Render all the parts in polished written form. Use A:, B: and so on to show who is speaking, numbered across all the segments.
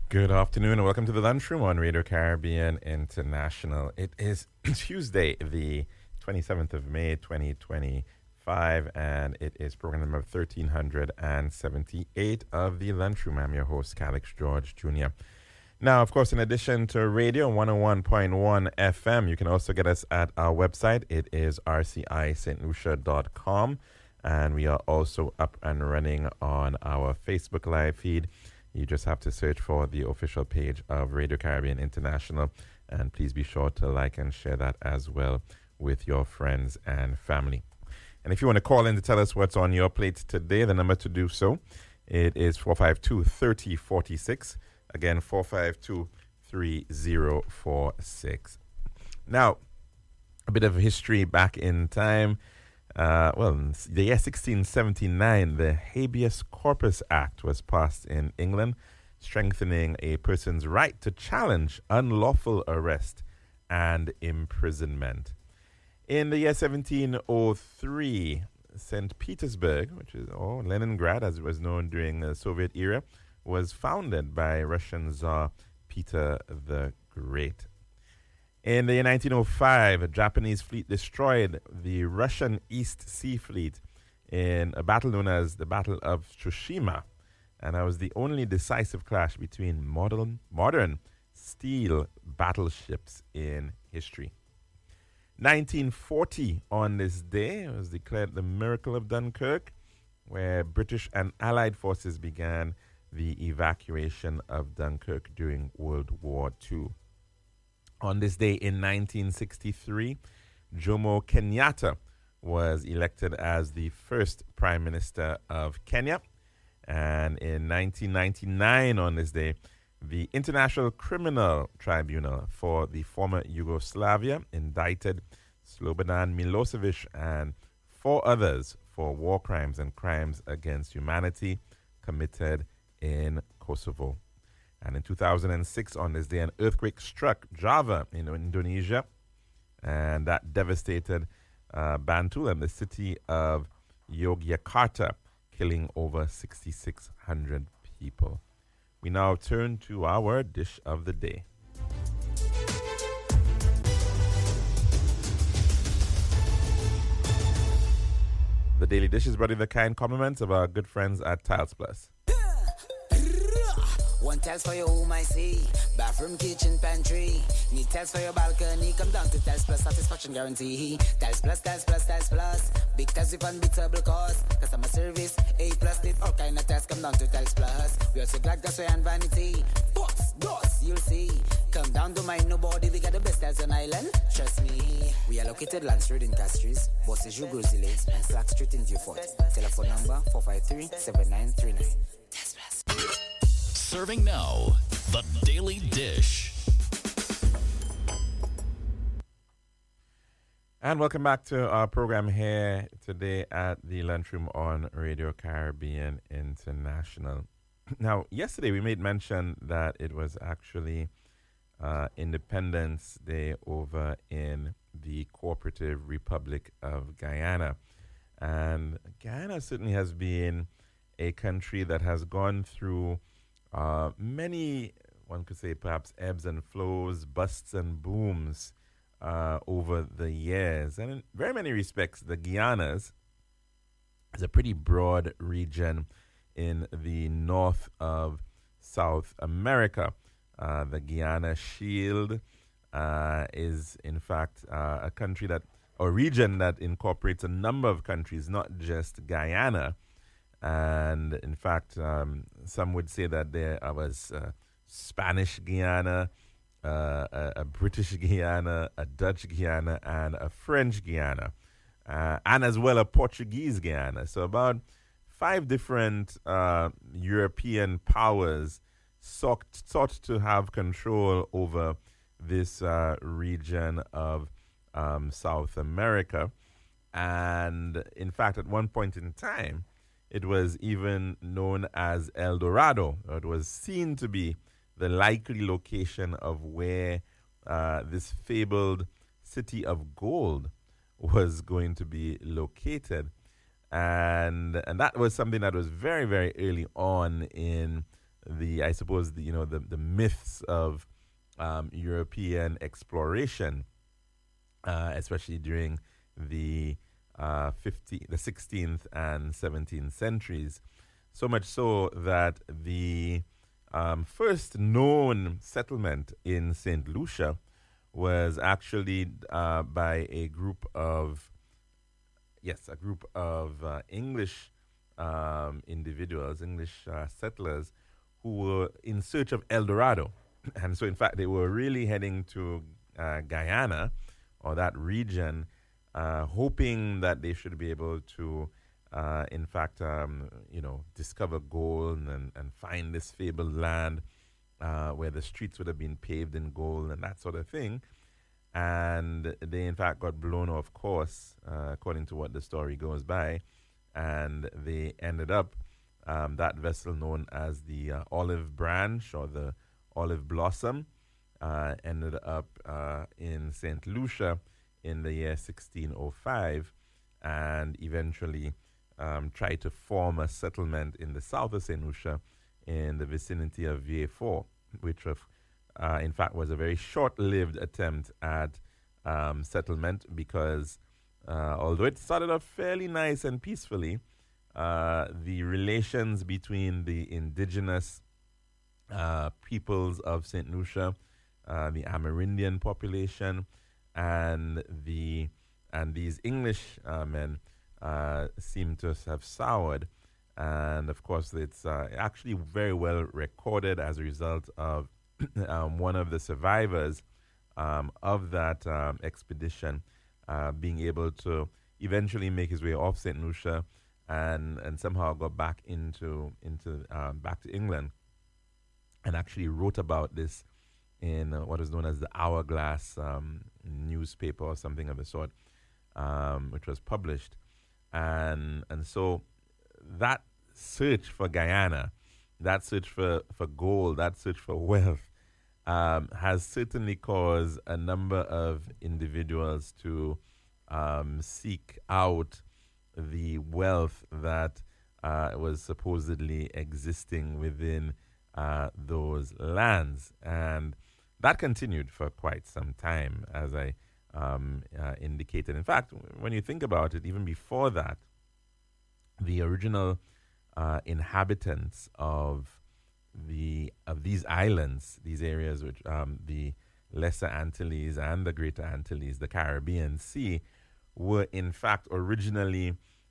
A: Good afternoon and welcome to the Lunchroom on Radio Caribbean International. It is Tuesday, the 27th of May, 2025, and it is program number 1378 of the Lunchroom. I'm your host, Calix George Jr. Now, of course, in addition to radio 101.1 FM, you can also get us at our website. It is rcistlucia.com, and we are also up and running on our Facebook live feed. You just have to search for the official page of Radio Caribbean International, and please be sure to like and share that as well with your friends and family. And if you want to call in to tell us what's on your plate today, the number to do so, it is 452-3046. Again, 452-3046. Now, a bit of history back in time. The year 1679, the Habeas Corpus Act was passed in England, strengthening a person's right to challenge unlawful arrest and imprisonment. In the year 1703, St. Petersburg, which is Leningrad, as it was known during the Soviet era, was founded by Russian Tsar Peter the Great. In the year 1905, a Japanese fleet destroyed the Russian East Sea Fleet in a battle known as the Battle of Tsushima, and that was the only decisive clash between modern steel battleships in history. 1940, on this day, was declared the Miracle of Dunkirk, where British and Allied forces began the evacuation of Dunkirk during World War II. On this day in 1963, Jomo Kenyatta was elected as the first Prime Minister of Kenya. And in 1999, on this day, the International Criminal Tribunal for the former Yugoslavia indicted Slobodan Milosevic and 4 others for war crimes and crimes against humanity committed in Kosovo. And in 2006, on this day, an earthquake struck Java in Indonesia, and that devastated Bantul and the city of Yogyakarta, killing over 6,600 people. We now turn to our dish of the day. The Daily Dish is brought in the kind compliments of our good friends at Tiles Plus.
B: One tiles for your home, I see. Bathroom, kitchen, pantry. Need tiles for your balcony. Come down to Tiles Plus, satisfaction guarantee. Tiles Plus, Tiles Plus, Tiles Plus. Big tiles with unbeatable cost. Customer service, A+. Need all kind of tiles. Come down to Tiles Plus. We also got gasway and vanity. Pots, doors, you'll see. Come down to mind nobody. We got the best tiles on island. Trust me. We are located Land Street in Castries, Bosses Jugosile, and Slack Street in Viewfort. Telephone number 453-7939. Tiles Plus.
C: Serving now, the Daily Dish.
A: And welcome back to our program here today at the Lunchroom on Radio Caribbean International. Now, yesterday we made mention that it was actually Independence Day over in the Cooperative Republic of Guyana. And Guyana certainly has been a country that has gone through many, one could say perhaps ebbs and flows, busts and booms over the years. And in very many respects, the Guianas is a pretty broad region in the north of South America. The Guiana Shield is, in fact, a region that incorporates a number of countries, not just Guyana. And in fact, some would say that there was Spanish Guyana, a British Guyana, a Dutch Guyana, and a French Guyana, and as well a Portuguese Guyana. So about 5 different European powers sought to have control over this region of South America. And in fact, at one point in time, it was even known as El Dorado. It was seen to be the likely location of where this fabled city of gold was going to be located. And that was something that was very, very early on in I suppose the myths of European exploration, especially during the 16th and 17th centuries. So much so that the first known settlement in St. Lucia was actually by a group of English individuals, English settlers, who were in search of El Dorado. And so, in fact, they were really heading to Guyana, or that region, hoping that they should be able to, discover gold and find this fabled land where the streets would have been paved in gold and that sort of thing. And they, in fact, got blown off course, according to what the story goes by. And they ended up, that vessel known as the Olive Branch or the Olive Blossom, ended up in St. Lucia in the year 1605, and eventually tried to form a settlement in the south of St. Lucia in the vicinity of Vieux-Fort, which in fact was a very short-lived attempt at settlement, because although it started off fairly nice and peacefully, the relations between the indigenous peoples of St. Lucia, the Amerindian population, and these English men seem to have soured. And of course, it's actually very well recorded as a result of one of the survivors of that expedition being able to eventually make his way off St. Lucia and somehow got back back to England, and actually wrote about this in what is known as the Hourglass newspaper or something of the sort, which was published. And so that search for Guyana, that search for gold, that search for wealth, has certainly caused a number of individuals to seek out the wealth that was supposedly existing within those lands. And that continued for quite some time, as I indicated. In fact, when you think about it, even before that, the original inhabitants of these islands, these areas, which the Lesser Antilles and the Greater Antilles, the Caribbean Sea, were in fact originally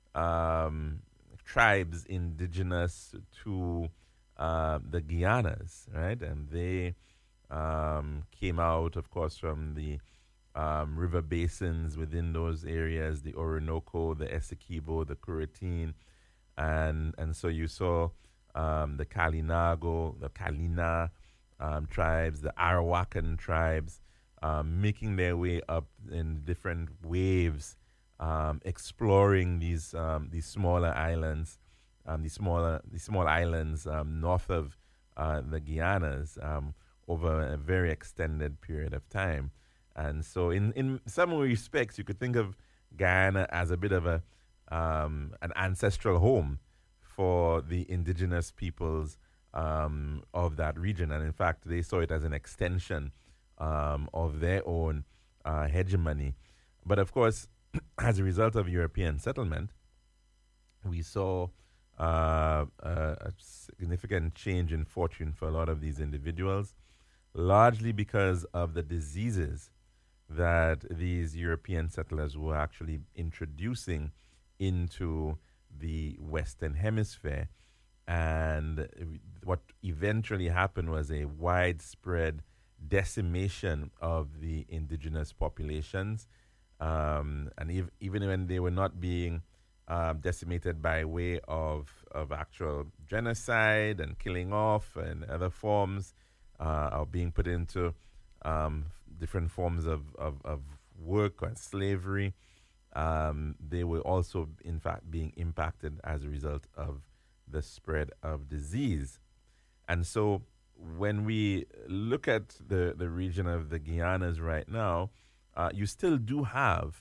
A: tribes indigenous to the Guianas, right? And they came out, of course, from the river basins within those areas, the Orinoco, the Essequibo, the Curatin, and so you saw the Kalinago, the Kalina tribes, the Arawakan tribes, making their way up in different waves, exploring these smaller islands, these small islands north of the Guianas over a very extended period of time. And so, in some respects, you could think of Guyana as a bit of an ancestral home for the indigenous peoples of that region. And in fact, they saw it as an extension of their own hegemony. But of course, as a result of European settlement, we saw a significant change in fortune for a lot of these individuals, largely because of the diseases that these European settlers were actually introducing into the Western Hemisphere. And what eventually happened was a widespread decimation of the indigenous populations. And even when they were not being decimated by way of actual genocide and killing off and other forms, or being put into different forms of work and slavery, they were also, in fact, being impacted as a result of the spread of disease. And so when we look at the region of the Guianas right now, you still do have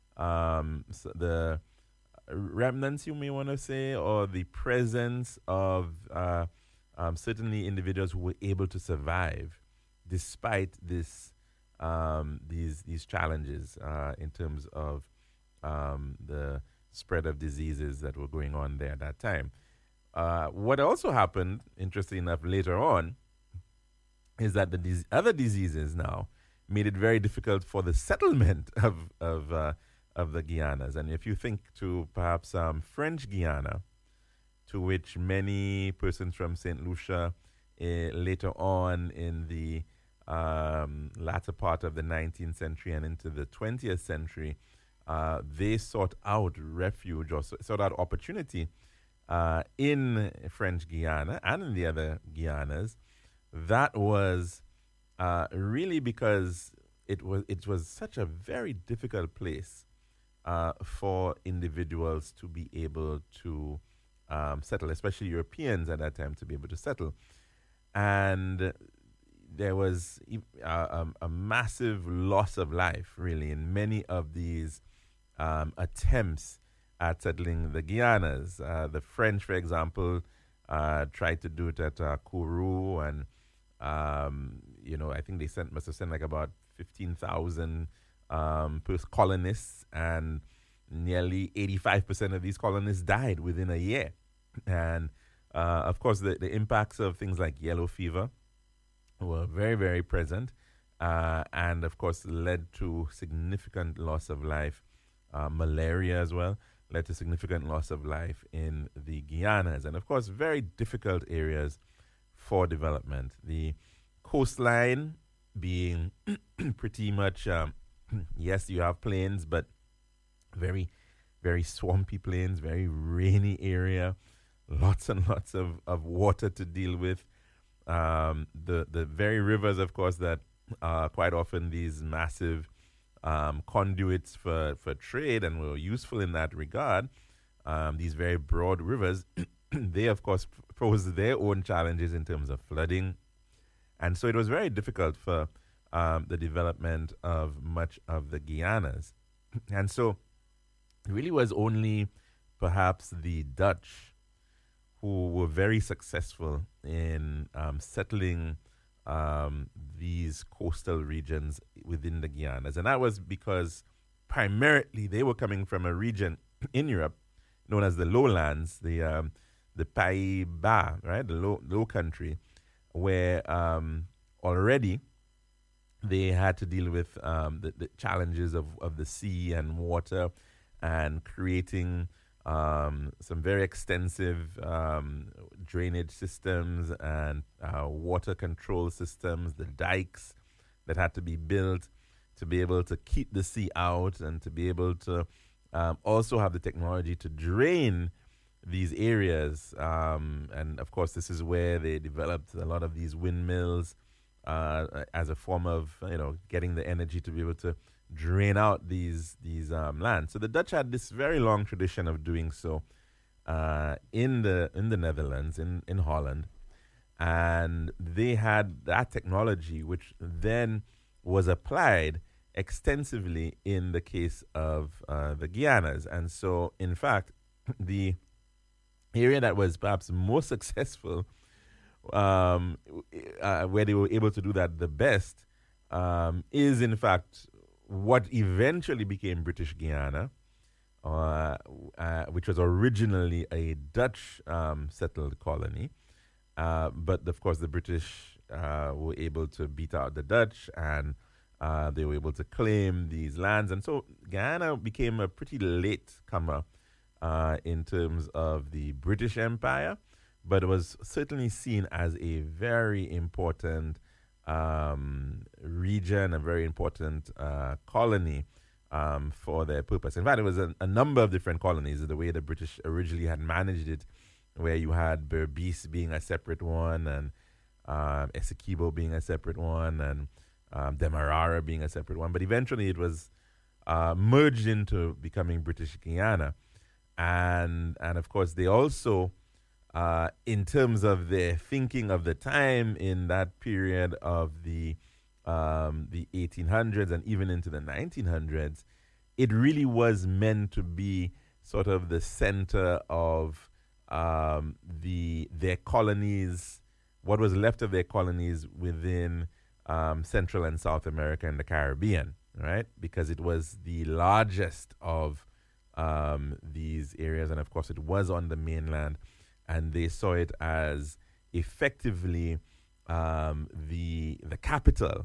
A: the remnants, you may want to say, or the presence of certainly individuals who were able to survive despite these challenges in terms of the spread of diseases that were going on there at that time. What also happened, interestingly enough, later on, is that the other diseases now made it very difficult for the settlement of the Guianas. And if you think to perhaps French Guiana, to which many persons from St. Lucia later on in the latter part of the 19th century and into the 20th century, they sought out refuge or sought out opportunity in French Guiana and in the other Guianas. That was really because it was such a very difficult place for individuals to be able to settle, especially Europeans at that time to be able to settle. And there was a massive loss of life, really, in many of these attempts at settling the Guianas. The French, for example, tried to do it at Kourou, and I think they must have sent like about 15,000 colonists, and nearly 85% of these colonists died within a year. And of course, the impacts of things like yellow fever were very, very present, and of course led to significant loss of life. Malaria as well led to significant loss of life in the Guianas, and of course very difficult areas for development. The coastline being pretty much, yes, you have plains, but very, very swampy plains, very rainy area, lots and lots of water to deal with. The very rivers, of course, that are quite often these massive conduits for trade and were useful in that regard. These very broad rivers, they, of course, pose their own challenges in terms of flooding. And so it was very difficult for the development of much of the Guianas. And so it really was only perhaps the Dutch who were very successful in settling these coastal regions within the Guianas. And that was because primarily they were coming from a region in Europe known as the lowlands, the Pays Bas, right, the low country, where already they had to deal with the challenges of the sea and water, and creating some very extensive drainage systems and water control systems, the dikes that had to be built to be able to keep the sea out, and to be able to also have the technology to drain these areas. And of course, this is where they developed a lot of these windmills as a form of getting the energy to be able to drain out these lands. So the Dutch had this very long tradition of doing so in the Netherlands, in Holland, and they had that technology, which then was applied extensively in the case of the Guianas. And so, in fact, the area that was perhaps most successful, where they were able to do that the best, is in fact what eventually became British Guiana, which was originally a Dutch settled colony. But of course, the British were able to beat out the Dutch, and they were able to claim these lands. And so Guyana became a pretty late comer in terms of the British Empire, but it was certainly seen as a very important region, a very important colony for their purpose. In fact, it was a number of different colonies, the way the British originally had managed it, where you had Berbice being a separate one, and Essequibo being a separate one, and Demerara being a separate one. But eventually it was merged into becoming British Guiana. And of course, they also, in terms of their thinking of the time in that period of the 1800s and even into the 1900s, it really was meant to be sort of the center of their colonies what was left of their colonies within Central and South America and the Caribbean, right? Because it was the largest of these areas, and of course it was on the mainland, and they saw it as effectively the capital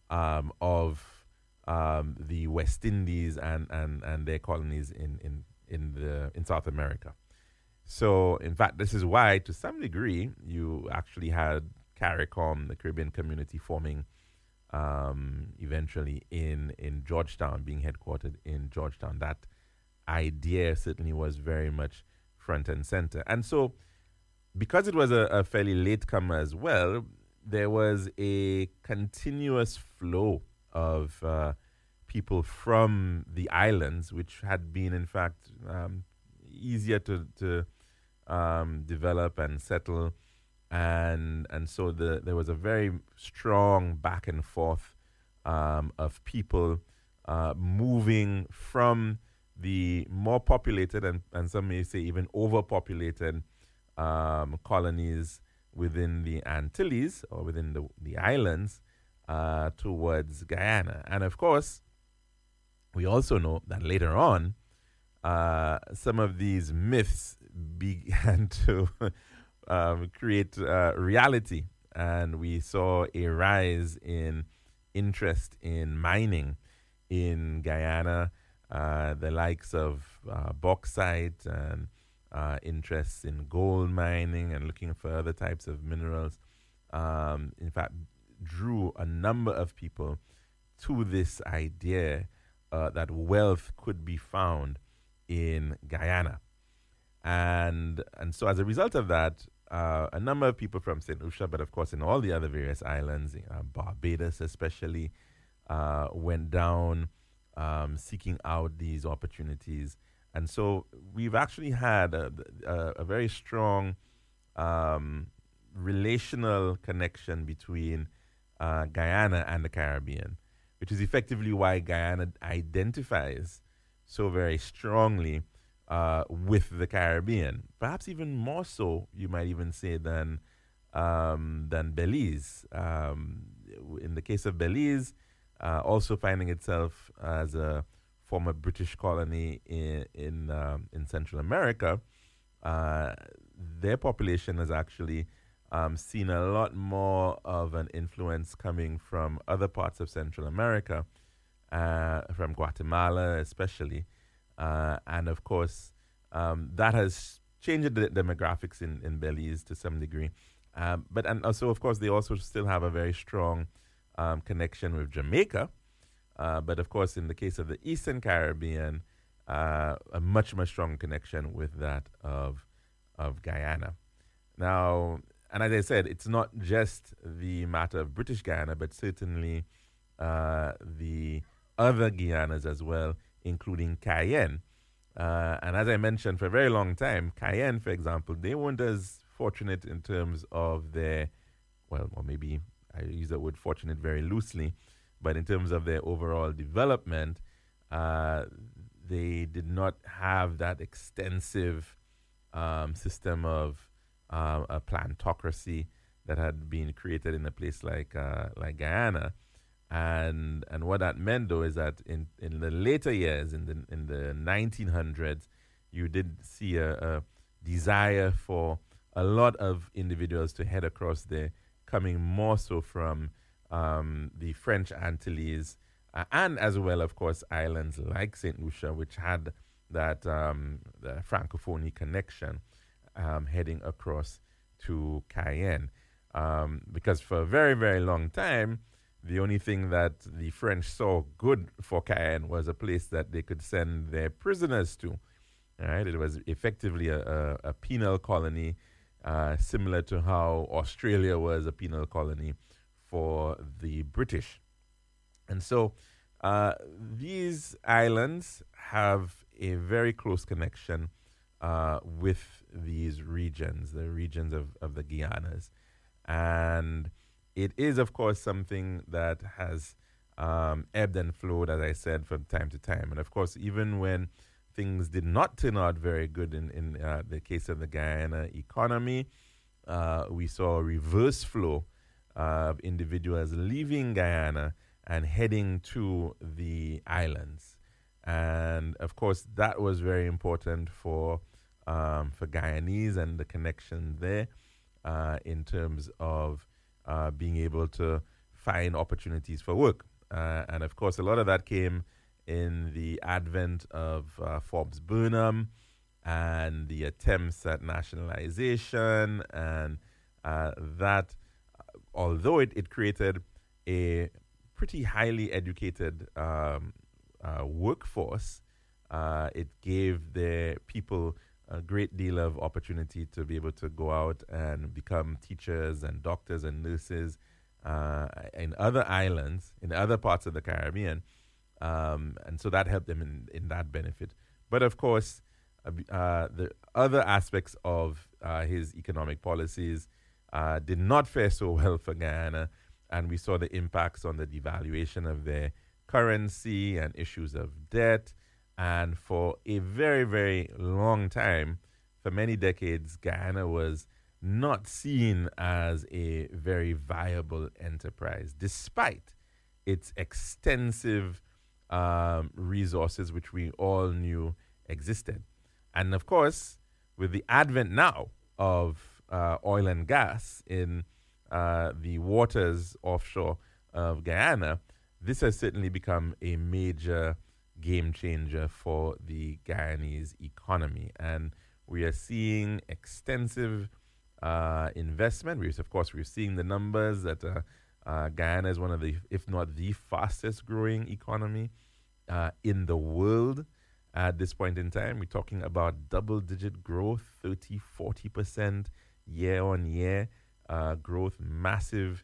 A: of the West Indies and their colonies in South America. So, in fact, this is why, to some degree, you actually had CARICOM, the Caribbean Community, forming eventually in Georgetown, being headquartered in Georgetown. That idea certainly was very much front and center. And so, because it was a fairly late comer as well, there was a continuous flow of people from the islands, which had been, in fact, easier to develop and settle. And so there was a very strong back and forth of people moving from the more populated and some may say even overpopulated colonies within the Antilles or within the islands towards Guyana. And of course, we also know that later on, some of these myths began to create reality. And we saw a rise in interest in mining in Guyana, the likes of bauxite and interests in gold mining and looking for other types of minerals. In fact, drew a number of people to this idea that wealth could be found in Guyana. And so as a result of that, a number of people from St. Lucia, but of course in all the other various islands, Barbados especially, went down seeking out these opportunities. And so we've actually had a very strong relational connection between Guyana and the Caribbean, which is effectively why Guyana identifies so very strongly with the Caribbean, perhaps even more so, you might even say, than Belize. In the case of Belize, also finding itself as a former British colony in Central America, their population has actually seen a lot more of an influence coming from other parts of Central America, from Guatemala especially. And of course, that has changed the demographics in Belize to some degree. And also, of course, they also still have a very strong connection with Jamaica. But of course, in the case of the Eastern Caribbean, a much, much stronger connection with that of Guyana. Now, and as I said, it's not just the matter of British Guyana, but certainly the other Guyanas as well, including Cayenne. And as I mentioned, for a very long time, Cayenne, for example, they weren't as fortunate in terms of their, well, or maybe I use that word fortunate very loosely, but in terms of their overall development, they did not have that extensive system of a plantocracy that had been created in a place like Guyana. And what that meant, though, is that in the later years, in the 1900s, you did see a desire for a lot of individuals to head across there, coming more so from the French Antilles, and as well, of course, islands like St. Lucia, which had that the Francophonie connection, heading across to Cayenne. Because for a very, very long time, the only thing that the French saw good for Cayenne was a place that they could send their prisoners to. All right? It was effectively a penal colony, similar to how Australia was a penal colony for the British. And so these islands have a very close connection with these regions, the regions of the Guianas. And it is, of course, something that has ebbed and flowed, as I said, from time to time. And, of course, even when things did not turn out very good in the case of the Guyana economy, we saw a reverse flow of individuals leaving Guyana and heading to the islands. And of course, that was very important for Guyanese and the connection there in terms of being able to find opportunities for work. And of course, a lot of that came in the advent of Forbes Burnham and the attempts at nationalization, and that, although it created a pretty highly educated workforce, it gave the people a great deal of opportunity to be able to go out and become teachers and doctors and nurses in other islands, in other parts of the Caribbean. And so that helped them in that benefit. But of course, the other aspects of his economic policies did not fare so well for Guyana, and we saw the impacts on the devaluation of their currency and issues of debt. And for a very, very long time, for many decades, Guyana was not seen as a very viable enterprise, despite its extensive resources, which we all knew existed. And of course, with the advent now of oil and gas in the waters offshore of Guyana, this has certainly become a major game changer for the Guyanese economy. And we are seeing extensive investment. We're seeing the numbers that Guyana is one of the, if not the fastest growing economy in the world at this point in time. We're talking about double-digit growth, 30-40% year-on-year growth, massive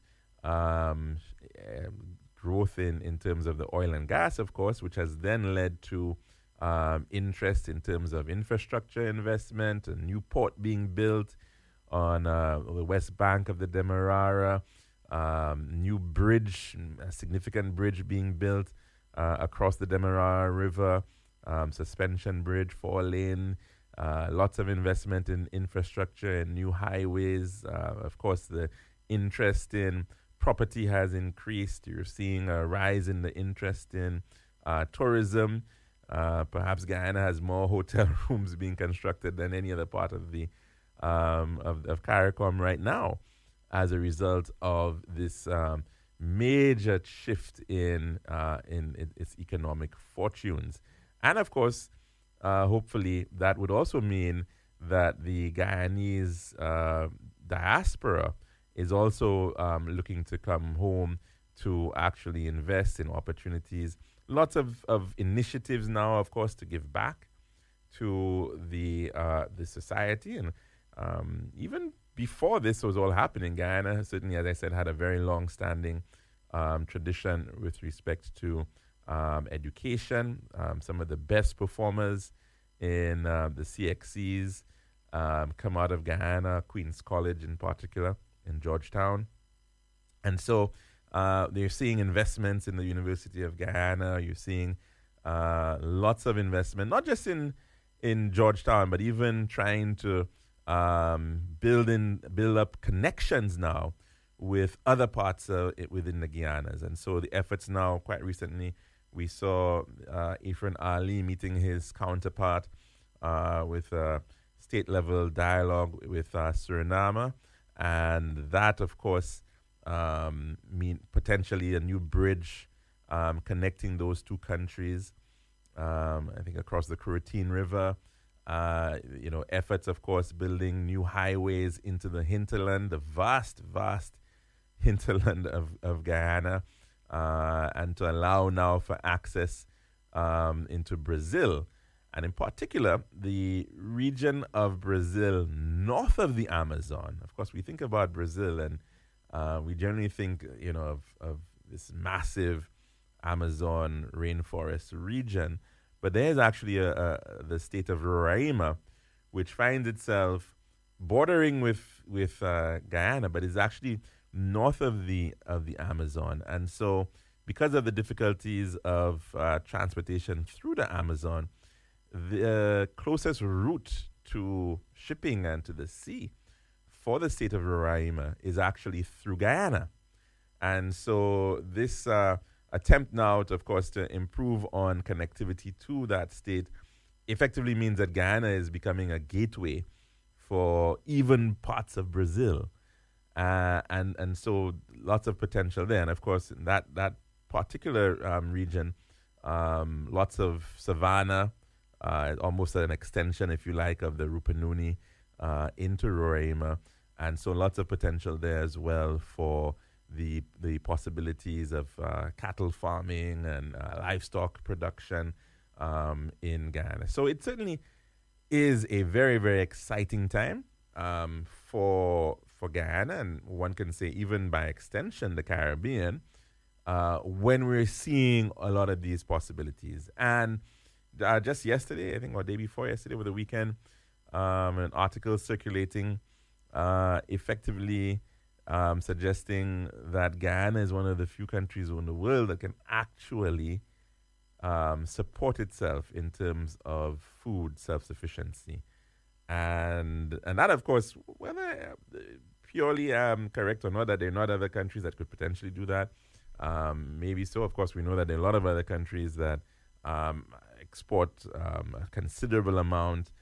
A: growth in terms of the oil and gas, of course, which has then led to interest in terms of infrastructure investment, a new port being built on the west bank of the Demerara, new bridge, a significant bridge being built across the Demerara River, suspension bridge, 4-lane, lots of investment in infrastructure and new highways. Of course, the interest in property has increased. You're seeing a rise in the interest in tourism. Perhaps Guyana has more hotel rooms being constructed than any other part of the of CARICOM right now, as a result of this major shift in its economic fortunes. And of course, hopefully, that would also mean that the Guyanese diaspora is also looking to come home to actually invest in opportunities. Lots of initiatives now, of course, to give back to the society. And even before this was all happening, Guyana certainly, as I said, had a very long-standing tradition with respect to education. Some of the best performers in the CXCs come out of Guyana, Queen's College in particular, in Georgetown. And so they're seeing investments in the University of Guyana. You're seeing lots of investment, not just in Georgetown, but even trying to build up connections now with other parts within the Guyanas. And so the efforts now, quite recently, we saw Ephraim Ali meeting his counterpart with a state-level dialogue with Suriname. And that, of course, mean potentially a new bridge connecting those two countries, I think across the Curotine River. Efforts, of course, building new highways into the hinterland, the vast hinterland of Guyana, and to allow now for access into Brazil. And in particular, the region of Brazil north of the Amazon. Of course, we think about Brazil and we generally think, of this massive Amazon rainforest region. But there's actually the state of Roraima, which finds itself bordering with Guyana, but is actually north of the Amazon. And so because of the difficulties of transportation through the Amazon, the closest route to shipping and to the sea for the state of Roraima is actually through Guyana. And so this attempt now, of course, to improve on connectivity to that state effectively means that Guyana is becoming a gateway for even parts of Brazil. And so lots of potential there. And, of course, in that particular region, lots of savanna, almost an extension, if you like, of the Rupununi into Roraima. And so lots of potential there as well for the possibilities of cattle farming and livestock production in Guyana. So it certainly is a very, very exciting time for Guyana, and one can say even by extension the Caribbean, when we're seeing a lot of these possibilities. And just yesterday, I think, or day before yesterday, over the weekend, an article circulating effectively suggesting that Guyana is one of the few countries in the world that can actually support itself in terms of food self-sufficiency. And that, of course, whether purely correct or not, that there are not other countries that could potentially do that, maybe so. Of course, we know that there are a lot of other countries that export a considerable amount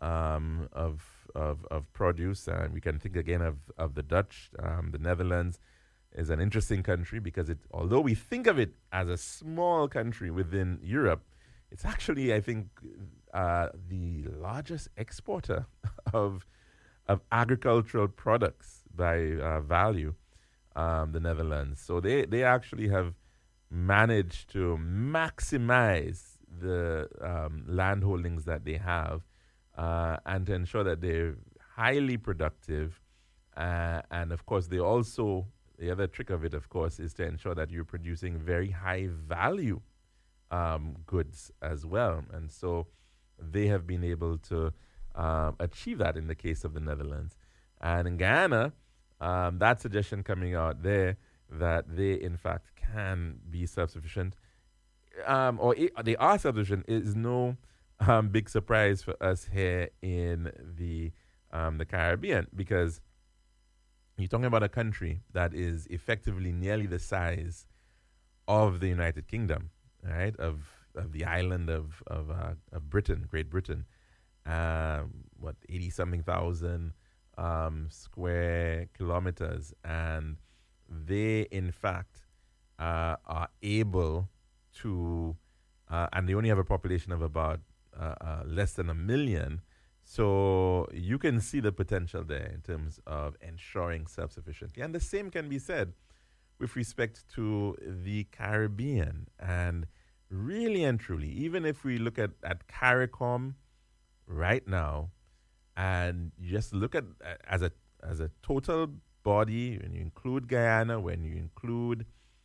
A: of produce. And we can think again of the Dutch. The Netherlands is an interesting country because although we think of it as a small country within Europe, it's actually, I think, the largest exporter of agricultural products by value, the Netherlands. So they actually have managed to maximize the land holdings that they have and to ensure that they're highly productive. And, of course, they also, the other trick of it, of course, is to ensure that you're producing very high value goods as well. And so they have been able to achieve that in the case of the Netherlands. And in Guyana, that suggestion coming out there that they, in fact, can be self-sufficient, or they are self-sufficient, is no big surprise for us here in the Caribbean, because you're talking about a country that is effectively nearly the size of the United Kingdom, right? Of the island of Britain, Great Britain. 80-something thousand square kilometers, and they, in fact, are able to, and they only have a population of about less than 1 million. So you can see the potential there in terms of ensuring self-sufficiency. And the same can be said with respect to the Caribbean. And really and truly, even if we look at CARICOM right now, and just look at as a total body, when you include Guyana, when you include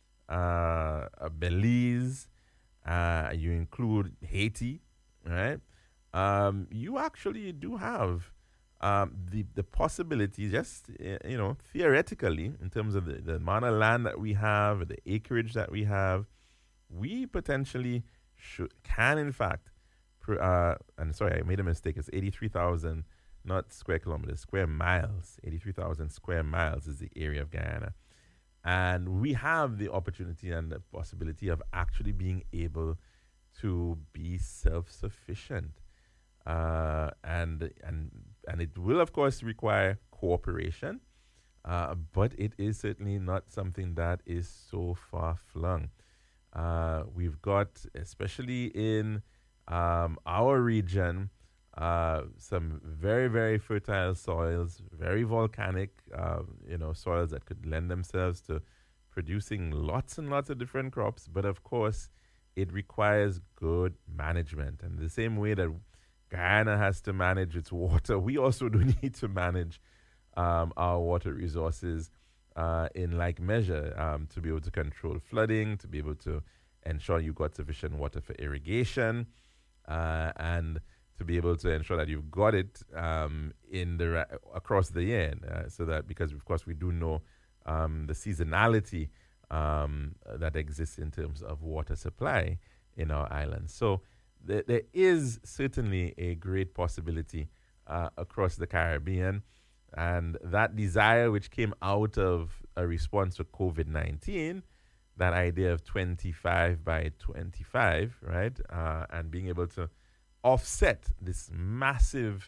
A: Belize, you include Haiti, right? You actually do have the possibility, just theoretically, in terms of the amount of land that we have, the acreage that we have, we potentially can, in fact, and sorry, I made a mistake. It's 83,000, not square kilometers, square miles. 83,000 square miles is the area of Guyana. And we have the opportunity and the possibility of actually being able to be self-sufficient. And it will, of course, require cooperation, but it is certainly not something that is so far-flung. We've got, especially in our region, some very, very fertile soils, very volcanic, soils that could lend themselves to producing lots and lots of different crops. But of course, it requires good management. And the same way that Guyana has to manage its water, we also do need to manage our water resources in like measure, to be able to control flooding, to be able to ensure you've got sufficient water for irrigation, and to be able to ensure that you've got it across the year, so that, because of course we do know the seasonality that exists in terms of water supply in our islands. So there is certainly a great possibility across the Caribbean. And that desire, which came out of a response to COVID 19, that idea of 25 by 25, right? And being able to offset this massive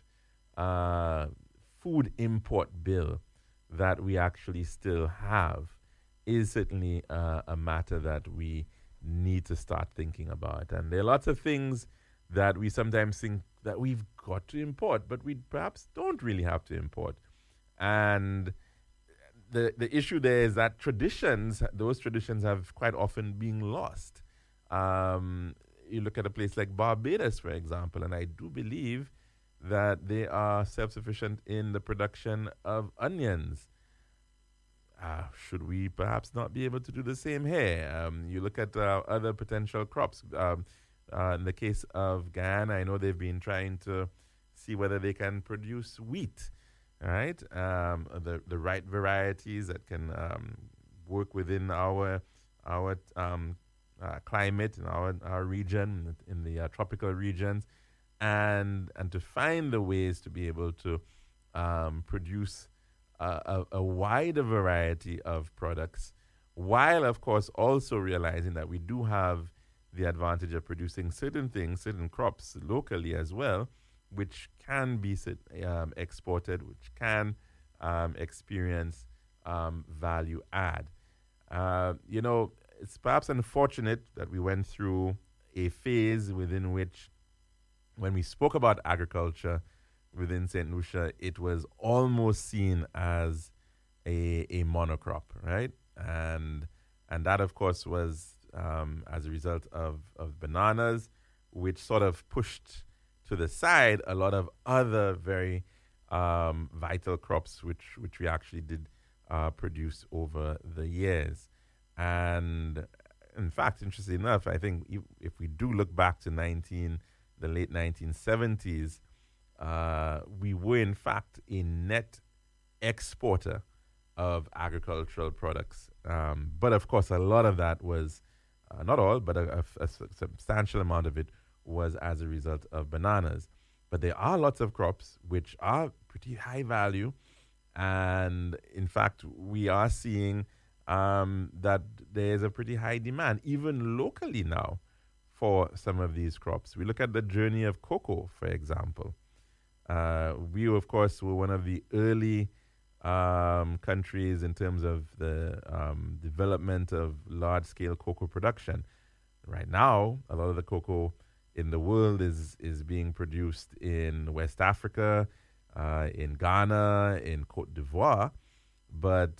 A: food import bill that we actually still have is certainly a matter that we need to start thinking about. And there are lots of things that we sometimes think that we've got to import, but we perhaps don't really have to import. And the issue there is that those traditions have quite often been lost. You look at a place like Barbados, for example, and I do believe that they are self-sufficient in the production of onions. Should we perhaps not be able to do the same here? You look at other potential crops. In the case of Guyana, I know they've been trying to see whether they can produce wheat, right? The right varieties that can work within our climate in our region, in the tropical regions, and to find the ways to be able to produce a wider variety of products, while of course also realizing that we do have the advantage of producing certain things, certain crops locally as well, which can be exported, which can experience value add. It's perhaps unfortunate that we went through a phase within which, when we spoke about agriculture within St. Lucia, it was almost seen as a monocrop, right? And that, of course, was as a result of bananas, which sort of pushed to the side a lot of other very vital crops, which we actually did produce over the years. And in fact, interestingly enough, I think if we do look back to the late 1970s, we were in fact a net exporter of agricultural products. But of course, a lot of that was, not all, but a substantial amount of it was as a result of bananas. But there are lots of crops which are pretty high value. And in fact, we are seeing that there's a pretty high demand, even locally now, for some of these crops. We look at the journey of cocoa, for example. We, of course, were one of the early countries in terms of the development of large-scale cocoa production. Right now, a lot of the cocoa in the world is being produced in West Africa, in Ghana, in Cote d'Ivoire, but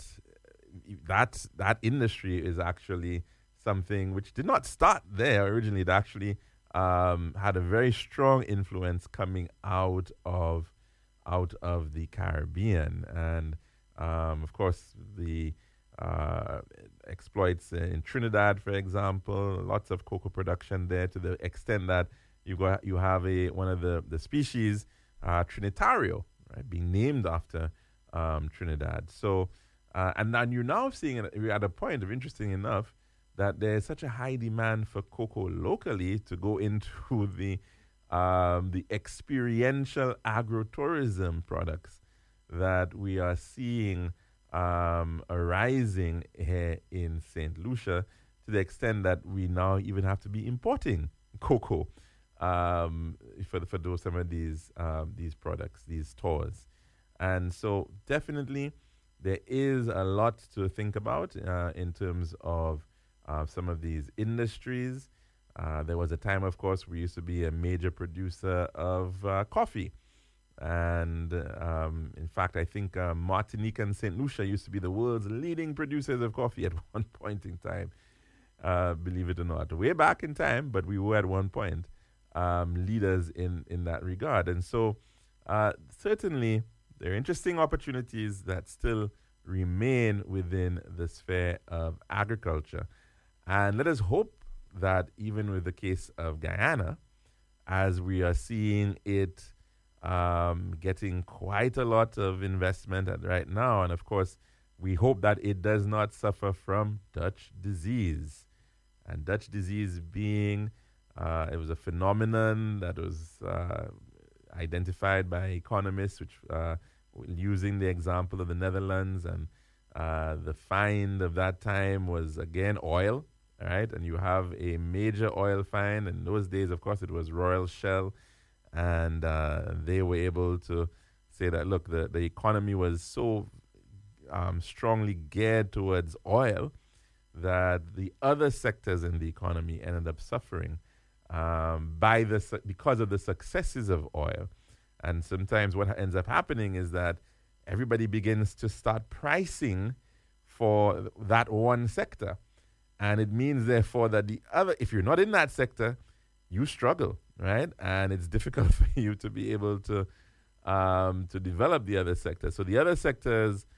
A: that industry is actually something which did not start there originally. It actually had a very strong influence coming out of the Caribbean, and of course the exploits in Trinidad, for example, lots of cocoa production there, to the extent that you have one of the species, Trinitario, right, being named after Trinidad. So and then you're now seeing we're at a point of, interesting enough, that there's such a high demand for cocoa locally to go into the experiential agrotourism products that we are seeing arising here in St. Lucia, to the extent that we now even have to be importing cocoa for those, some of these products, these stores. And so definitely there is a lot to think about in terms of some of these industries. There was a time, of course, we used to be a major producer of coffee. And in fact, I think Martinique and St. Lucia used to be the world's leading producers of coffee at one point in time, believe it or not. Way back in time, but we were at one point leaders in that regard. And so certainly there are interesting opportunities that still remain within the sphere of agriculture. And let us hope that even with the case of Guyana, as we are seeing it getting quite a lot of investment right now, and of course, we hope that it does not suffer from Dutch disease. And Dutch disease being, it was a phenomenon that was identified by economists, which using the example of the Netherlands, and the find of that time was again oil, all right? And you have a major oil find. In those days, of course, it was Royal Shell, and they were able to say that, look, the economy was so strongly geared towards oil that the other sectors in the economy ended up suffering because of the successes of oil. And sometimes what ends up happening is that everybody begins to start pricing for that one sector. And it means, therefore, that the other, if you're not in that sector, you struggle, right? And it's difficult for you to be able to develop the other sector. So the other sectors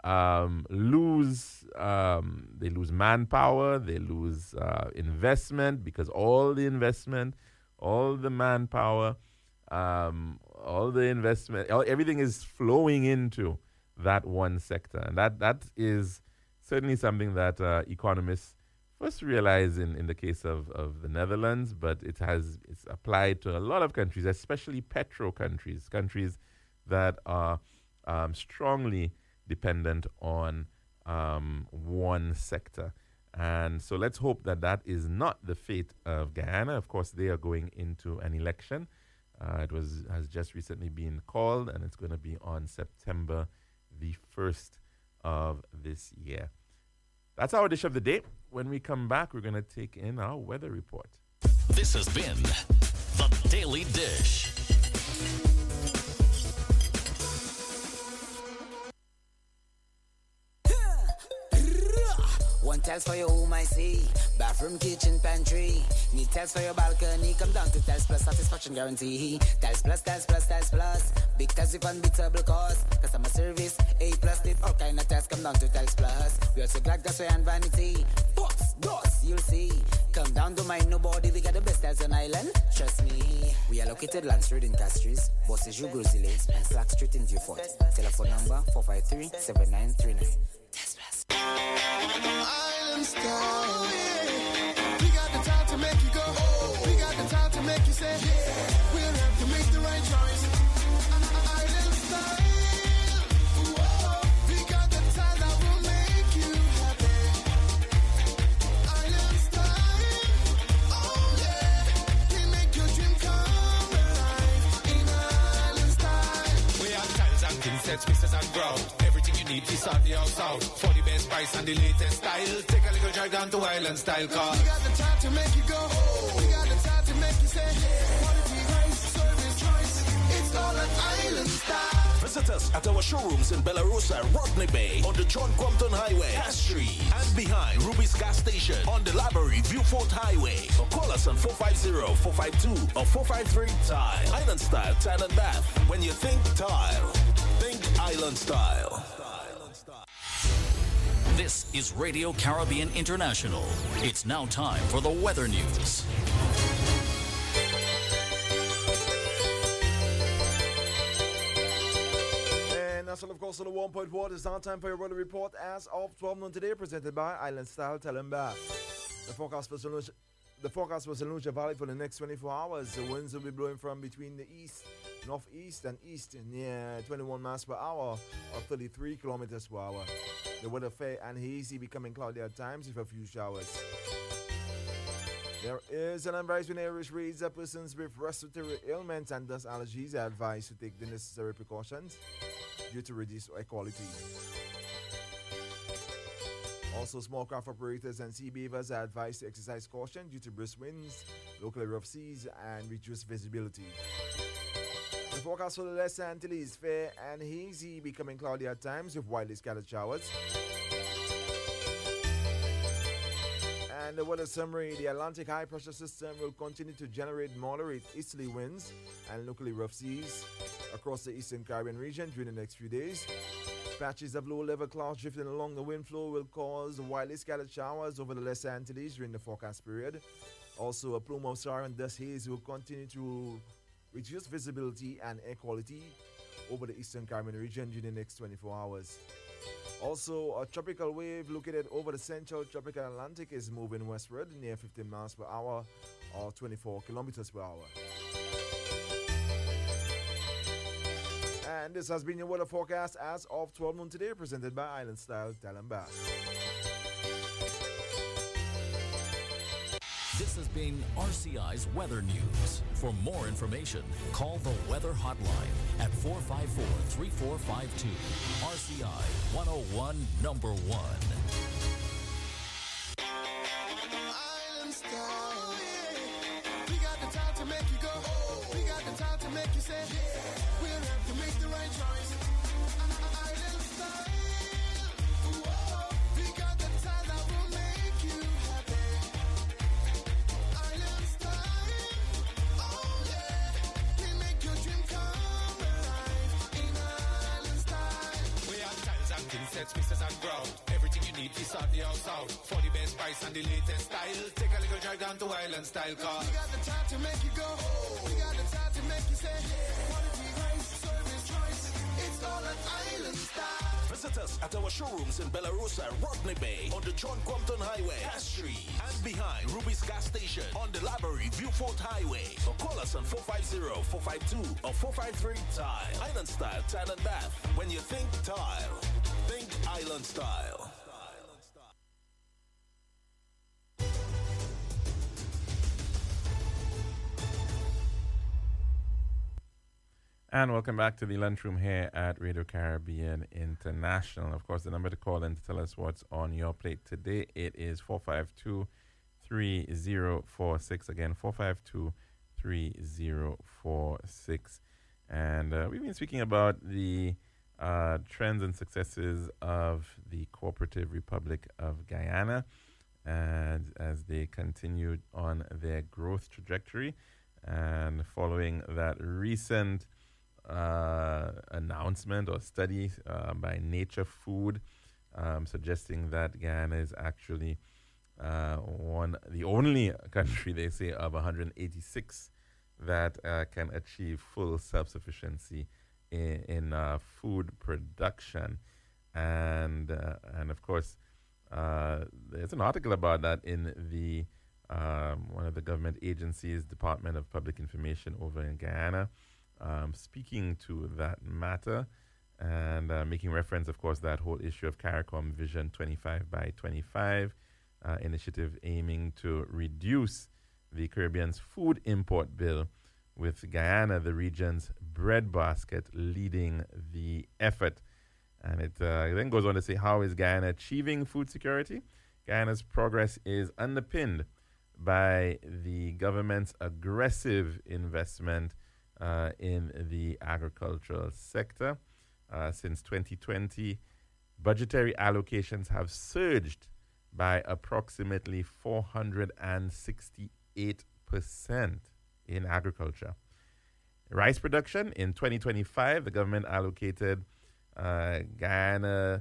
A: lose manpower, they lose investment, because all the investment, all the manpower, all the investment, everything is flowing into that one sector. And that is certainly something that economists first realize in the case of the Netherlands, but it's applied to a lot of countries, especially petro countries that are strongly dependent on one sector. And so let's hope that is not the fate of Guyana. Of course, they are going into an election. It has just recently been called, and it's going to be on September the 1st of this year. That's our dish of the day. When we come back, we're going to take in our weather report.
C: This has been The Daily Dish.
B: One tiles for your home, I see. Bathroom, kitchen, pantry. Need tiles for your balcony. Come down to Tiles Plus, satisfaction guarantee. Tiles Plus, Tiles Plus, Tiles Plus. Big tiles with unbeatable cost. Customer service, A+. With all kind of tiles, come down to Tiles Plus. We also got gasway and vanity. Box, doors, you'll see. Come down to mind nobody. We got the best tiles on island. Trust me. We are located Land Street in Castries, Bosses Grozile, and Clark Street in Viewfort. Telephone number 453-7939. Tiles Plus.
D: Island style. We got the time to make you go. We got the time to make you say, we'll have to make the right choice. Island style. We got the time that will make you happy. Island style. Oh yeah. We make your dream come alive in Island style.
E: We have tiles and king sets, pieces and ground. Everything you need is on the outside. For the best price and the latest style. Take a little drive down to Island Style car.
D: We got the time to make you go. We got the time to make you say, quality price, service choice. It's all an Island Style.
F: Visit us at our showrooms in Bellarosa, Rodney Bay, on the John Compton Highway, Castries, and behind Ruby's Gas Station on the Library, Viewfort Highway. Or call us on 450-452 or 453-TILE. Island Style, Tile and Bath. When you think tile, think Island Style.
C: This is Radio Caribbean International. It's now time for the weather news.
G: And that's all, of course, on the 1.1. It's now time for your weather report as of 12 noon today, presented by Island Style, Tile and Bath. The forecast for St. Lucia Valley for the next 24 hours. The winds will be blowing from between the east, northeast, and east near 21 miles per hour or 33 kilometers per hour. The weather fair and hazy, becoming cloudy at times with a few showers. There is an advisory in areas raised that persons with respiratory ailments and dust allergies are advised to take the necessary precautions due to reduced air quality. Also, small craft operators and sea beavers are advised to exercise caution due to brisk winds, locally rough seas, and reduced visibility. The forecast for the Lesser Antilles, fair and hazy, becoming cloudy at times with widely scattered showers. And the weather summary: the Atlantic high pressure system will continue to generate moderate easterly winds and locally rough seas across the eastern Caribbean region during the next few days. Patches of low-level clouds drifting along the wind flow will cause widely scattered showers over the Lesser Antilles during the forecast period. Also, a plume of sour and dust haze will continue to reduce visibility and air quality over the eastern Caribbean region during the next 24 hours. Also, a tropical wave located over the central tropical Atlantic is moving westward near 15 miles per hour or 24 kilometers per hour. And this has been your weather forecast as of 12 noon today, presented by Island Style Tell 'em Back.
C: This has been RCI's Weather News. For more information, call the Weather Hotline at 454-3452. RCI 101 number 1.
D: Island Style. We got the time to make you go. We got the time to make you say, we'll have to make the right choice. Island Style. Whoa. We got the time that will make you happy. Island Style. Oh yeah. We make your dream come alive in Island Style.
E: We have tiles and thin sets, mixes and ground. Everything you need to sort the house out. For the best price and the latest style. Take a little drive down to Island Style car.
D: We got the time to make you go. We got the time to make you say, quality rice, service choice. It's all at Island Style.
F: Visit us at our showrooms in Belarus, Rodney Bay, on the John Compton Highway, Castries, and behind Ruby's Gas Station on the Library Viewfort Highway. Or call us on 450-452 or 453-TILE. Island Style Tile and Bath. When you think tile, think Island Style.
A: And welcome back to the lunchroom here at Radio Caribbean International. Of course, the number to call in to tell us what's on your plate today, it is 452-3046. Again, 452-3046. And we've been speaking about the trends and successes of the Cooperative Republic of Guyana, and as they continued on their growth trajectory. And following that recent announcement or study by Nature Food suggesting that Guyana is actually the only country, they say, of 186 that can achieve full self-sufficiency in food production. And of course, there's an article about that in the one of the government agencies, Department of Public Information over in Guyana, speaking to that matter and making reference, of course, that whole issue of CARICOM Vision 25 by 25 initiative aiming to reduce the Caribbean's food import bill, with Guyana, the region's breadbasket, leading the effort. And it then goes on to say, how is Guyana achieving food security? Guyana's progress is underpinned by the government's aggressive investment in the agricultural sector. Since 2020, budgetary allocations have surged by approximately 468% in agriculture. Rice production in 2025, the government allocated Guyana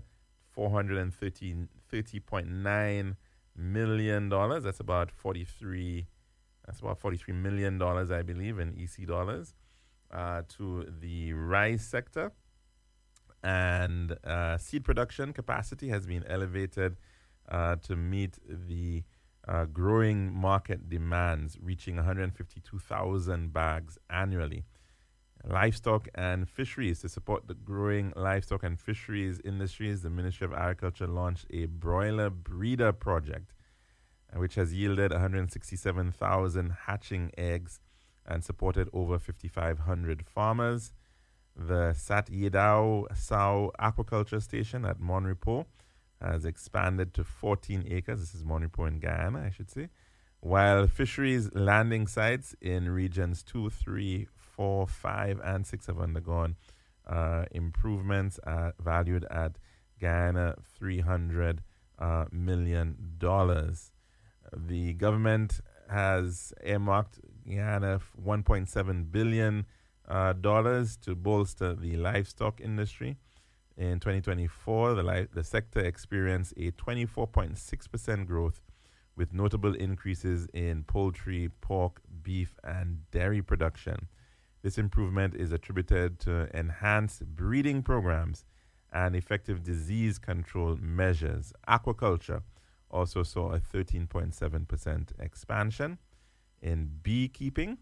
A: $430.9 million. That's about $43 million, I believe, in EC dollars, to the rice sector. And seed production capacity has been elevated to meet the growing market demands, reaching 152,000 bags annually. Livestock and fisheries. To support the growing livestock and fisheries industries, the Ministry of Agriculture launched a broiler breeder project, which has yielded 167,000 hatching eggs and supported over 5,500 farmers. The Satyedao Sao Aquaculture Station at Monrepo has expanded to 14 acres. This is Monrepo in Guyana, I should say. While fisheries landing sites in regions 2, 3, 4, 5, and 6 have undergone improvements valued at Guyana $300 million. The government has earmarked Guyana $1.7 billion to bolster the livestock industry. In 2024, the sector experienced a 24.6% growth, with notable increases in poultry, pork, beef, and dairy production. This improvement is attributed to enhanced breeding programs and effective disease control measures. Aquaculture also saw a 13.7% expansion. In beekeeping,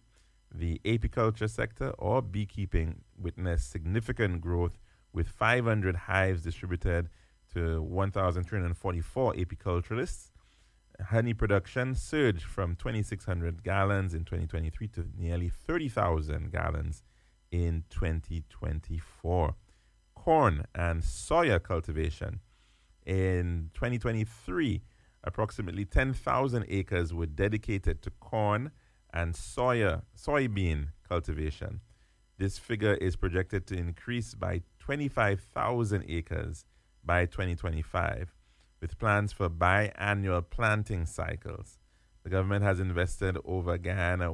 A: The apiculture sector or beekeeping witnessed significant growth with 500 hives distributed to 1,344 apiculturists. Honey production surged from 2,600 gallons in 2023 to nearly 30,000 gallons in 2024. Corn and soya cultivation. In 2023, approximately 10,000 acres were dedicated to corn and soybean cultivation. This figure is projected to increase by 25,000 acres by 2025, with plans for biannual planting cycles. The government has invested over Guyana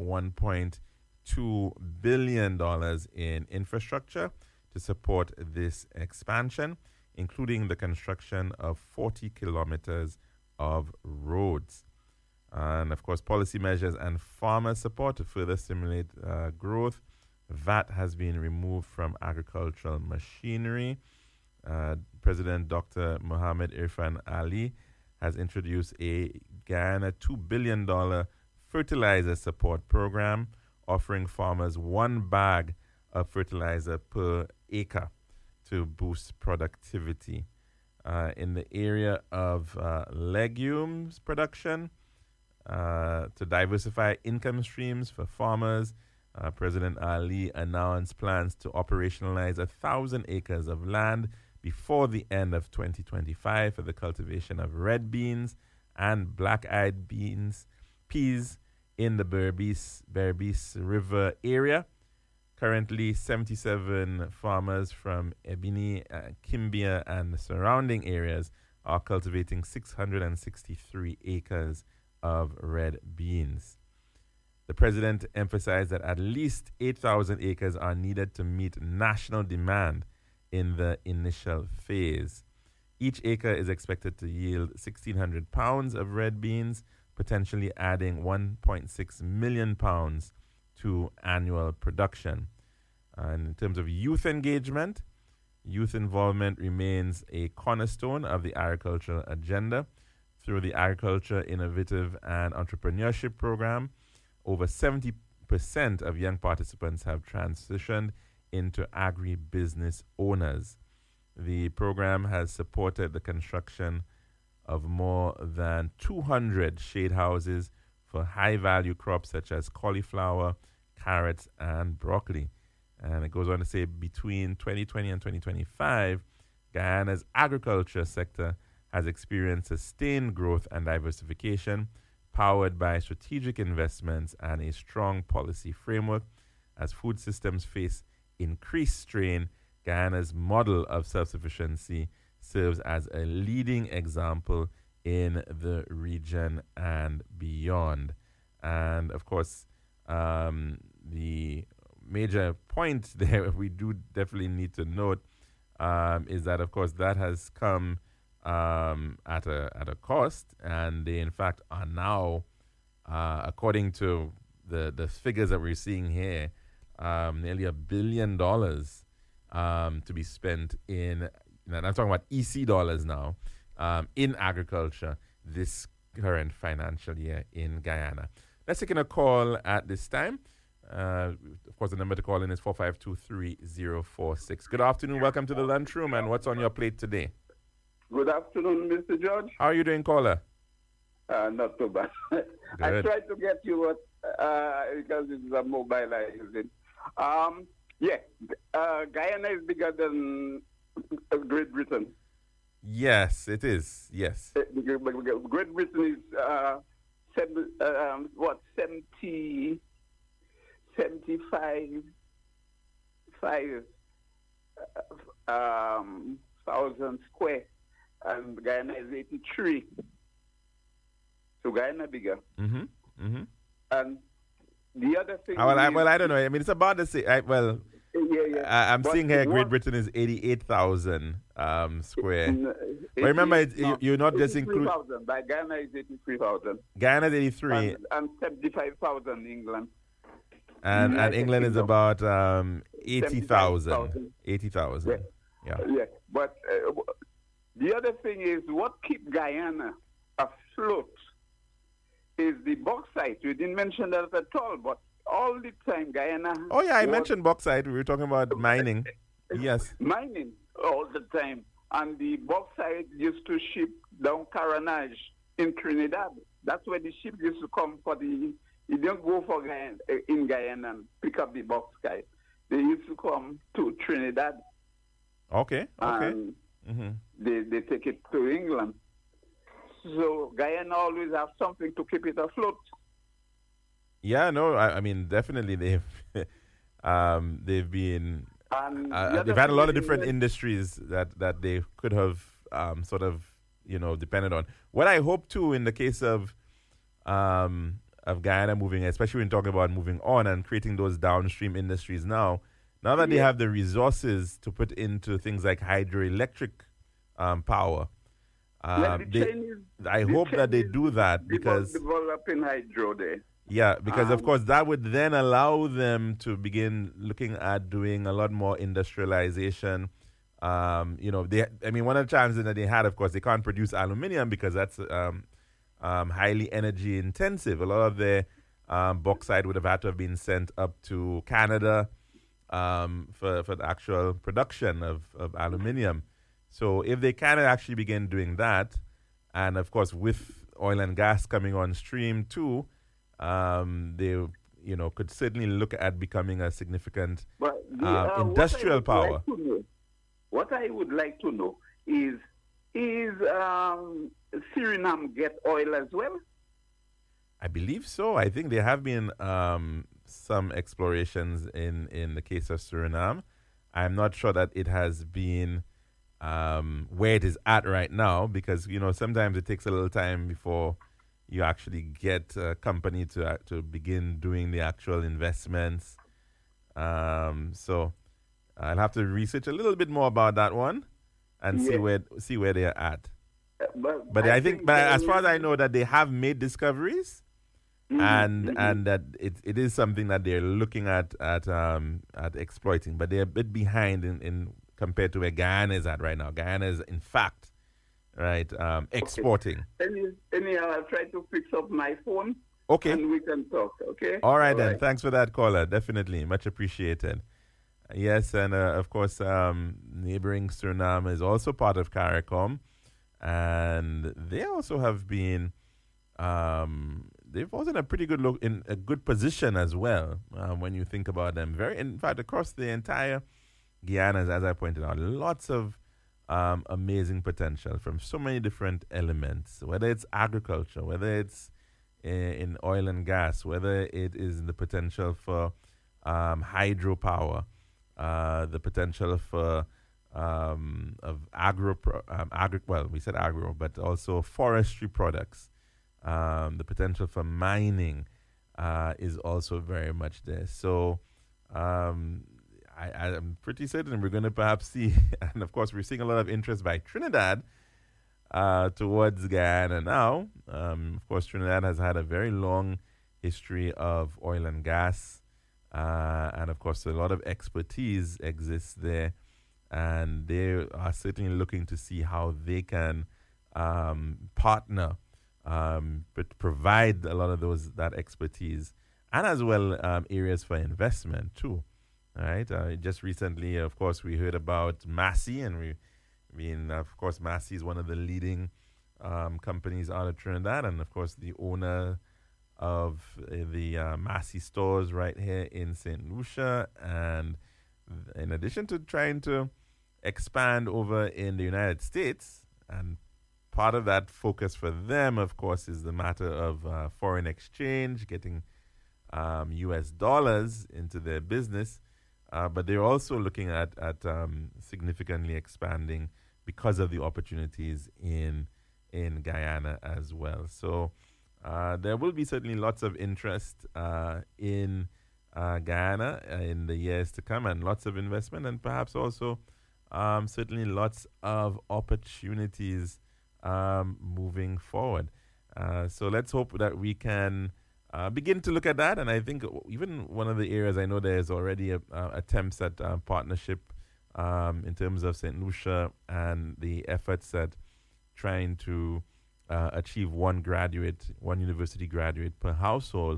A: $1.2 billion in infrastructure to support this expansion, including the construction of 40 kilometers of roads. And, of course, policy measures and farmer support to further stimulate growth. VAT has been removed from agricultural machinery. President Dr. Mohamed Irfan Ali has introduced a Guyana $2 billion fertilizer support program, offering farmers 1 bag of fertilizer per acre to boost productivity. In the area of legumes production, to diversify income streams for farmers, President Ali announced plans to operationalize 1,000 acres of land before the end of 2025 for the cultivation of red beans and black-eyed peas in the Berbice River area. Currently, 77 farmers from Ebini, Kimbia, and the surrounding areas are cultivating 663 acres of red beans. The president emphasized that at least 8,000 acres are needed to meet national demand in the initial phase. Each acre is expected to yield 1,600 pounds of red beans, potentially adding 1.6 million pounds to annual production. And in terms of youth engagement, youth involvement remains a cornerstone of the agricultural agenda. Through the Agriculture Innovative and Entrepreneurship Program, over 70% of young participants have transitioned into agribusiness owners. The program has supported the construction of more than 200 shade houses for high-value crops such as cauliflower, carrots, and broccoli. And it goes on to say between 2020 and 2025, Guyana's agriculture sector has experienced sustained growth and diversification, powered by strategic investments and a strong policy framework. As food systems face increased strain, Guyana's model of self-sufficiency serves as a leading example in the region and beyond. And, of course, the major point there we do definitely need to note is that, of course, that has come at a cost, and they in fact are now, according to the figures that we're seeing here, nearly $1 billion to be spent in. I'm talking about EC dollars now, in agriculture this current financial year in Guyana. Let's take in a call at this time. Of course, the number to call in is 452-3046. Good afternoon. Welcome to the lunchroom. And what's on your plate today?
H: Good afternoon, Mr. George.
A: How are you doing, caller?
H: Not too bad. I tried to get you because it's a mobile I use it. Guyana is bigger than Great Britain.
A: Yes, it is. Yes.
H: Great Britain is 75,000 square, and Guyana is 83. So Guyana bigger.
A: Mm-hmm. Mm-hmm.
H: And the other thing.
A: I don't know. I mean, it's about the same. I'm seeing here Great Britain is 88,000 square. But remember, you're not just including.
H: But Guyana is 83,000.
A: Guyana is 83.
H: And 75,000 England.
A: And England is about 80,000. 80,000. Yeah.
H: But the other thing is what keeps Guyana afloat is the bauxite. You didn't mention that at all, but all the time, Guyana.
A: Oh, yeah, I mentioned bauxite. We were talking about mining. Yes.
H: Mining all the time. And the bauxite used to ship down Caranage in Trinidad. That's where the ship used to come for the... You don't go for Guyana, in Guyana and pick up the bauxite. They used to come to Trinidad.
A: Okay.
H: And they take it to England. So Guyana always have something to keep it afloat.
A: Yeah, no, I mean, definitely they've been... they've had a lot of different industries that they could have sort of, depended on. What I hope, too, in the case of Guyana moving, especially when talking about moving on and creating those downstream industries now that they have the resources to put into things like hydroelectric power, I hope that they do that because...
H: Developing hydro there.
A: Yeah, because of course that would then allow them to begin looking at doing a lot more industrialization. One of the challenges that they had, of course, they can't produce aluminium because that's highly energy intensive. A lot of their bauxite would have had to have been sent up to Canada for the actual production of aluminium. So if they can actually begin doing that, and of course with oil and gas coming on stream too, they could certainly look at becoming a significant industrial power.
H: What I would like to know is Suriname get oil as well?
A: I believe so. I think there have been some explorations in the case of Suriname. I'm not sure that it has been where it is at right now because, sometimes it takes a little time before you actually get a company to begin doing the actual investments. So I'll have to research a little bit more about that one and see where they are at. But I think as far as I know, that they have made discoveries, and that it is something that they're looking at exploiting. But they're a bit behind in compared to where Guyana is at right now. Guyana is, in fact, exporting.
H: Anyhow, I'll try to fix up my phone.
A: Okay.
H: And we can talk, okay?
A: All right, then. Thanks for that, caller. Definitely. Much appreciated. Yes, and of course, neighboring Suriname is also part of CARICOM. And they also have been, they've also in a pretty good look, in a good position as well, when you think about them. In fact, across the entire Guyana, as I pointed out, lots of amazing potential from so many different elements, whether it's agriculture, whether it's in oil and gas, whether it is the potential for hydropower, the potential for we said agro, but also forestry products. The potential for mining is also very much there. So I'm pretty certain we're going to perhaps see, and of course we're seeing a lot of interest by Trinidad towards Guyana now. Of course, Trinidad has had a very long history of oil and gas, and of course a lot of expertise exists there, and they are certainly looking to see how they can partner, but provide a lot of that expertise, and as well areas for investment too. All right. Just recently, of course, we heard about Massey, and of course, Massey is one of the leading companies out of Trinidad, and of course, the owner of the Massey stores right here in St. Lucia. And in addition to trying to expand over in the United States, and part of that focus for them, of course, is the matter of foreign exchange, getting U.S. dollars into their business. But they're also looking at significantly expanding because of the opportunities in Guyana as well. So there will be certainly lots of interest in Guyana in the years to come, and lots of investment, and perhaps also certainly lots of opportunities moving forward. So let's hope that we can begin to look at that. And I think even one of the areas, I know there's already attempts at partnership in terms of St. Lucia and the efforts at trying to achieve one university graduate per household.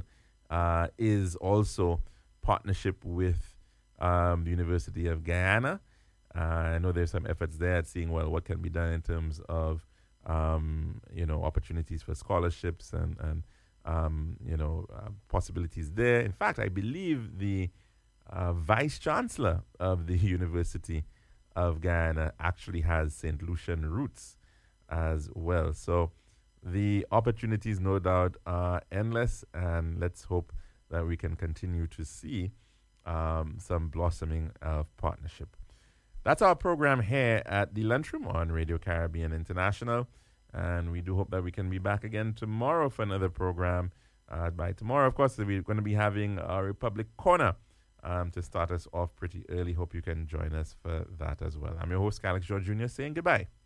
A: is also partnership with the University of Guyana. I know there's some efforts there at seeing, well, what can be done in terms of, opportunities for scholarships and possibilities there. In fact, I believe the Vice Chancellor of the University of Guyana actually has St. Lucian roots as well. So the opportunities, no doubt, are endless, and let's hope that we can continue to see some blossoming of partnership. That's our program here at the Lunchroom on Radio Caribbean International, and we do hope that we can be back again tomorrow for another program. By tomorrow, of course, we're going to be having our Republic Corner to start us off pretty early. Hope you can join us for that as well. I'm your host, Alex George Jr., saying goodbye.